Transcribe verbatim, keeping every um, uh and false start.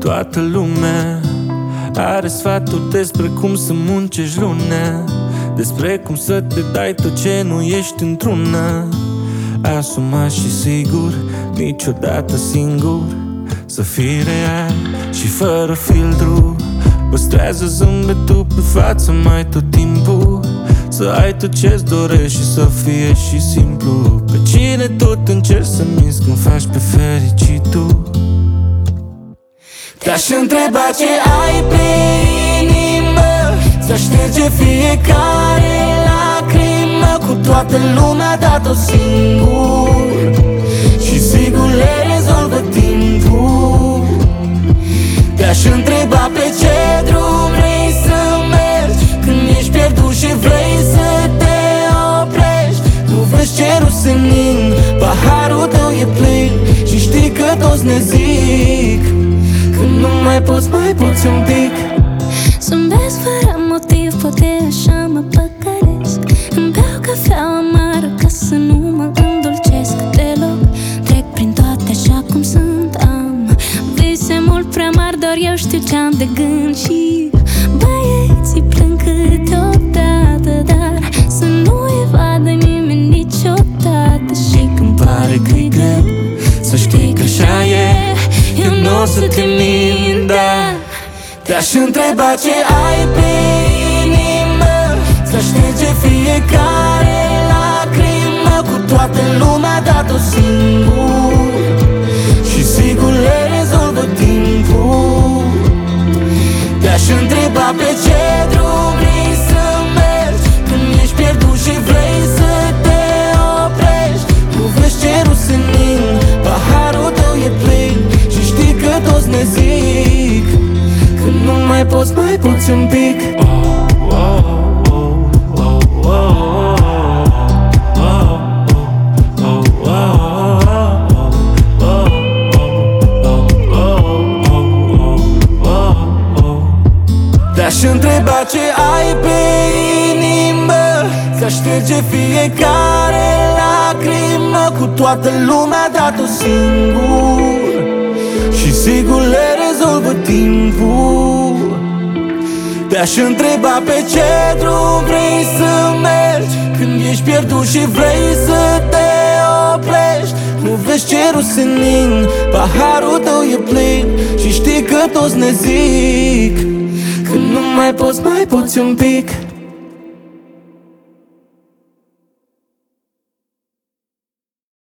Toată lumea are sfaturi despre cum să muncești lunea, despre cum să te dai tot ce nu ești într-una. Asumat și sigur, niciodată singur, să fii real și fără filtru. Păstrează zâmbetul pe față mai tot timpul, să ai tot ce-ți dorești și să fie și simplu. Pe cine tot încerci să minți când faci pe fericitul? Te-aș întreba ce ai pe inimă, să șterge fiecare lacrimă. Cu toată lumea dat-o singur și sigur le rezolvă timpul. Te-aș întreba pe ce drum vrei să mergi când ești pierdut și vrei să te oprești. Nu vezi cerul senin, paharul tău e plin și știi că toți ne zic că nu mai poți, mai poți un pic. Zâmbesc fără motiv, poate așa mă păcălesc. Îmi beau cafea amară ca să nu mă îndulcesc deloc. Trec prin toate așa cum sunt, am vise mult prea mari, doar eu știu ce-am de gând. Și băieții plâng câteodată, dar să nu-i vadă nimeni niciodată. Și când pare că-i greu, să știi că așa e, eu n-o să te mint, da. Te-aș întreba ce ai pe inimă, să șterge fiecare lacrimă. Cu toată lumea dat-o singur și sigur le rezolvă timpul. Te-aș întreba pe ce drum vrei să mergi când ești pierdut și vrei să te oprești. Nu vezi cerul senin, paharul tău e plin și știi că toți ne zic că nu mai poți, mai poți un pic. Te-aș întreba ce ai pe inimă, să șterge fiecare lacrimă. Cu toată lumea dat-o singur și sigur le rezolvă timpul. Te-aș întreba pe ce drum vrei să mergi când ești pierdut și vrei să te oprești. Nu vezi cerul senin, paharul tău e plin și știi că toți ne zic că nu mai poți, mai poți un pic.